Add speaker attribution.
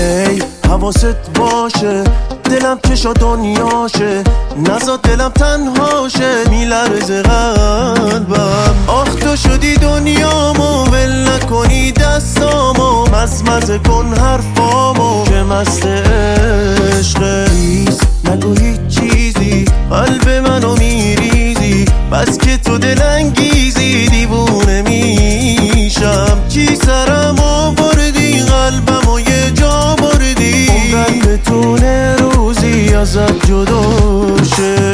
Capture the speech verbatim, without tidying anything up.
Speaker 1: هی حواست باشه دلم چشا دنیاشه نزا دلم تنهاشه میلرزه قلبم آخ تو شدی دنیامو ول نکنی دستامو مزمزه کن حرفامو که مست عشقه نیست نگو هیچ چیزی قلب منو میریزی بس که تو دلنگیزی دیوونه میشم چی سرم آوردی قلبمو یه جا بردی عمرم بتونه روزی ازت جدا شه